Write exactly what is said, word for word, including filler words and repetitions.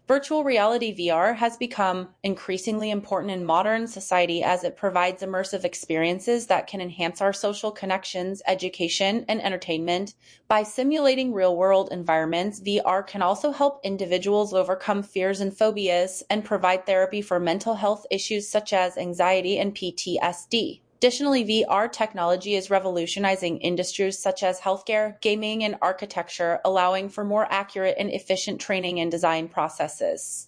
Virtual reality V R has become increasingly important in modern society as it provides immersive experiences that can enhance our social connections, education, and entertainment. By simulating real-world environments, V R can also help individuals overcome fears and phobias and provide therapy for mental health issues such as anxiety and P T S D. Additionally, V R technology is revolutionizing industries such as healthcare, gaming, and architecture, allowing for more accurate and efficient training and design processes.